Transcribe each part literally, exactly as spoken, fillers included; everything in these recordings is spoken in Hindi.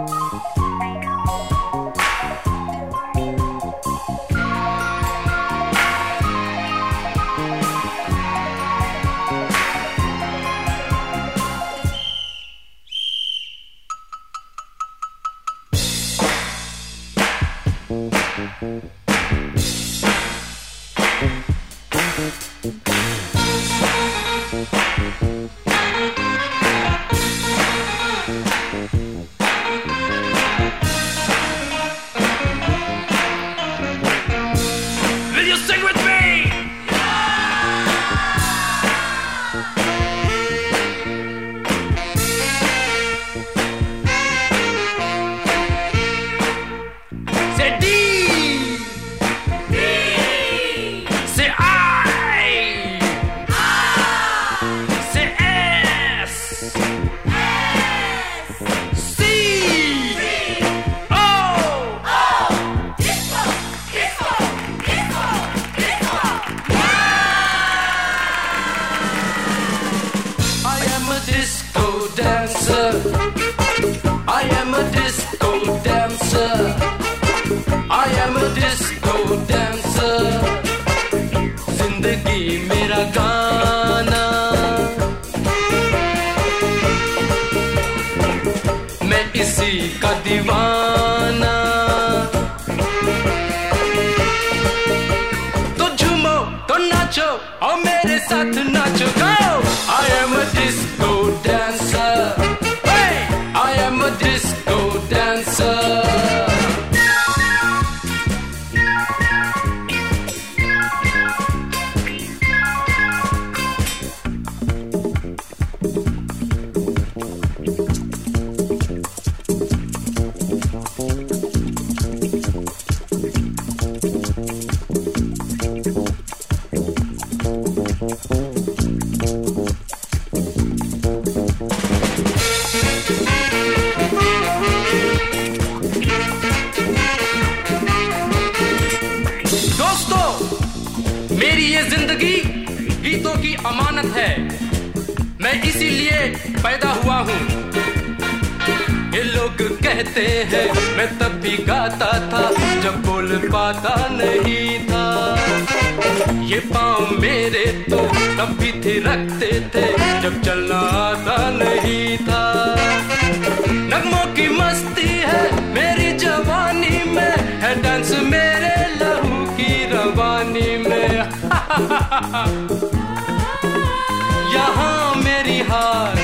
यहाँ मेरी हार,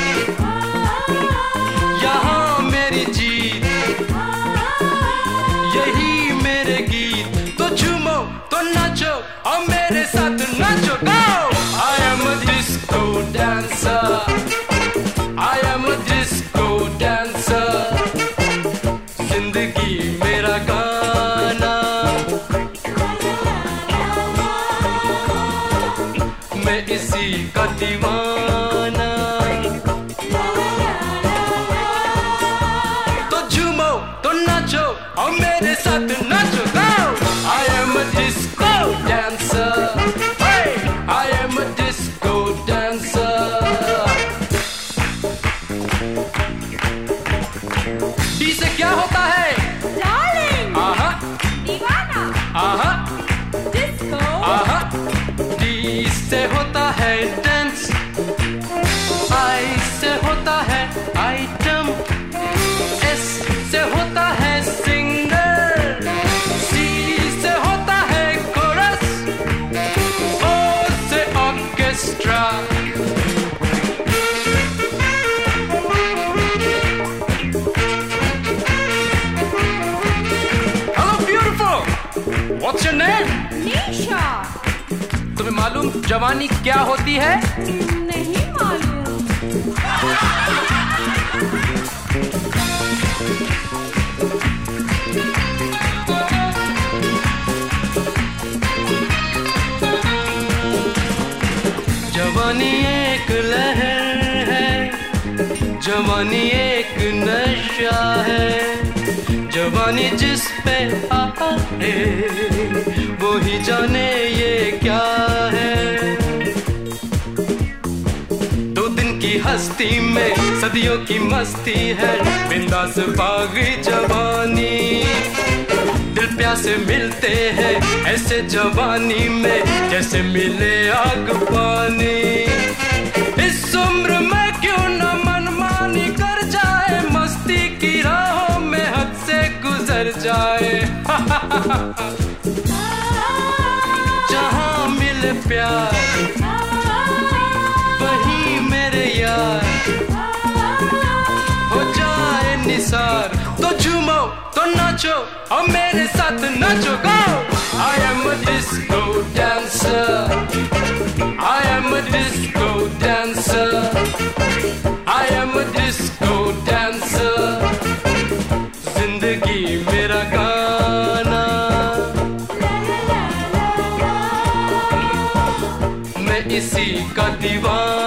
यहाँ मेरी जीत, यही मेरे गीत। तो झूमो तो नाचो और मेरे साथ नाचो। Go! I am a disco dancer, I am a disco dancer, जिंदगी मेरा गाना, मैं इसी का दीवाना। तो झूमो तो नाचो और मेरे साथ नाचो। Go! I am a disco dancer, hey! I am a disco dancer। D से क्या होता है? Darling, आहा, दीवाना, आहा, disco, आहा। डी से होता है डांस, आई से होता है आइटम, एस से होता है सिंगर, सी से होता है कोरस, ओ से orchestra. Hello beautiful, what's your name? Nisha, तुम्हें मालूम जवानी क्या होती है? नहीं मालूम। जवानी एक लहर है, जवानी एक नशा है, जवानी जिस पे आए वो ही जाने ये क्या है। दो दिन की की हस्ती में सदियों की मस्ती है, बिंदास बागी जवानी। दिल प्यासे मिलते हैं ऐसे जवानी में, जैसे मिले आग पानी। इस उम्र में क्यों न मनमानी कर जाए, मस्ती की राहों में हद से गुजर जाए। जहाँ मिले प्यार वहीं मेरे यार हो जाए निसार। तो झूमो तो नाचो और मेरे साथ नाचो, गो। I am a disco dancer, I am a disco dancer, I am a disco dancer। जिंदगी मेरा गाना, मैं इसी का दीवाना।